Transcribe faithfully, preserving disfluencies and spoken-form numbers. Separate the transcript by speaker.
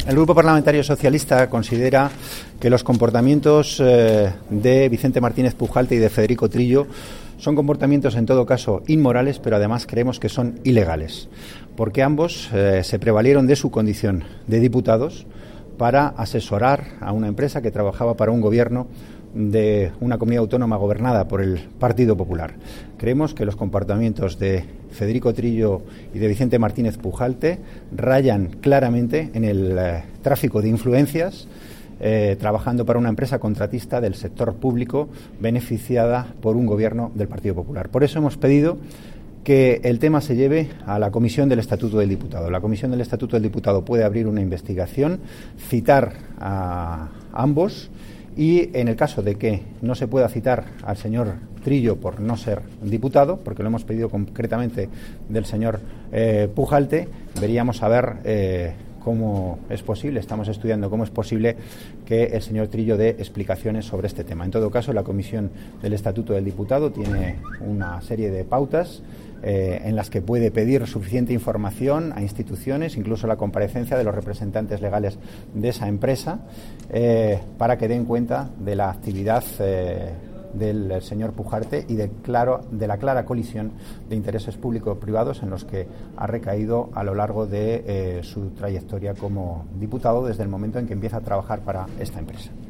Speaker 1: El Grupo Parlamentario Socialista considera que los comportamientos eh, de Vicente Martínez Pujalte y de Federico Trillo son comportamientos en todo caso inmorales, pero además creemos que son ilegales, porque ambos eh, se prevalieron de su condición de diputados para asesorar a una empresa que trabajaba para un gobierno de una comunidad autónoma gobernada por el Partido Popular. Creemos que los comportamientos de Federico Trillo y de Vicente Martínez Pujalte rayan claramente en el eh, tráfico de influencias, eh, trabajando para una empresa contratista del sector público beneficiada por un gobierno del Partido Popular. Por eso hemos pedido que el tema se lleve a la Comisión del Estatuto del Diputado. La Comisión del Estatuto del Diputado puede abrir una investigación, citar a ambos y, en el caso de que no se pueda citar al señor Trillo por no ser diputado, porque lo hemos pedido concretamente del señor eh, Pujalte, veríamos a ver eh, cómo es posible, estamos estudiando cómo es posible que el señor Trillo dé explicaciones sobre este tema. En todo caso, la Comisión del Estatuto del Diputado tiene una serie de pautas Eh, en las que puede pedir suficiente información a instituciones, incluso la comparecencia de los representantes legales de esa empresa, eh, para que den cuenta de la actividad eh, del señor Pujalte y de, claro, de la clara colisión de intereses público-privados en los que ha recaído a lo largo de eh, su trayectoria como diputado desde el momento en que empieza a trabajar para esta empresa.